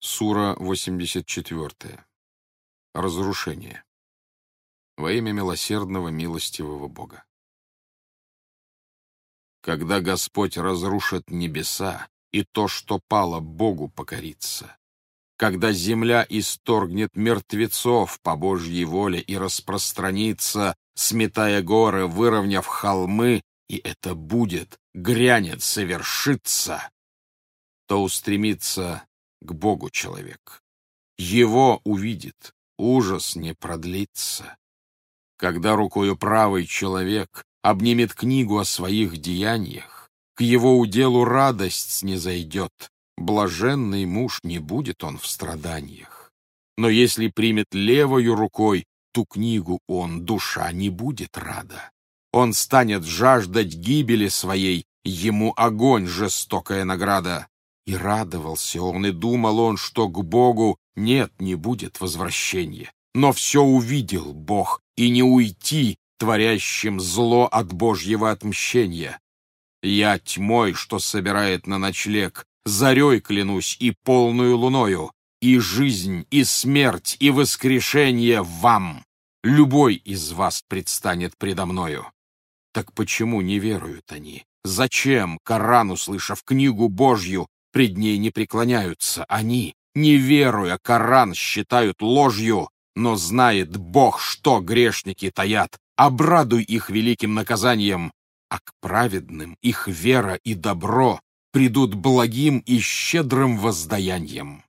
Сура 84. Разрушение. Во имя милосердного, милостивого Бога. Когда Господь разрушит небеса, и то, что пало, Богу покорится, когда земля исторгнет мертвецов по Божьей воле и распространится, сметая горы, выровняв холмы, и это будет, грянет, совершится, то устремится к Богу человек. Его увидит, ужас не продлится. Когда рукою правой человек обнимет книгу о своих деяниях, к его уделу радость снизойдет, блаженный муж, не будет он в страданиях. Но если примет левою рукой ту книгу он, душа не будет рада. Он станет жаждать гибели своей, ему огонь жестокая награда. И радовался он, и думал он, что к Богу нет, не будет возвращения. Но все увидел Бог, и не уйти творящим зло от Божьего отмщения. Я тьмой, что собирает на ночлег, зарей клянусь и полную луною, и жизнь, и смерть, и воскрешение вам. Любой из вас предстанет предо мною. Так почему не веруют они? Зачем, Коран, услышав книгу Божью, пред ней не преклоняются? Они, не веруя, Коран считают ложью, но знает Бог, что грешники таят. Обрадуй их великим наказанием, а к праведным их вера и добро придут благим и щедрым воздаянием.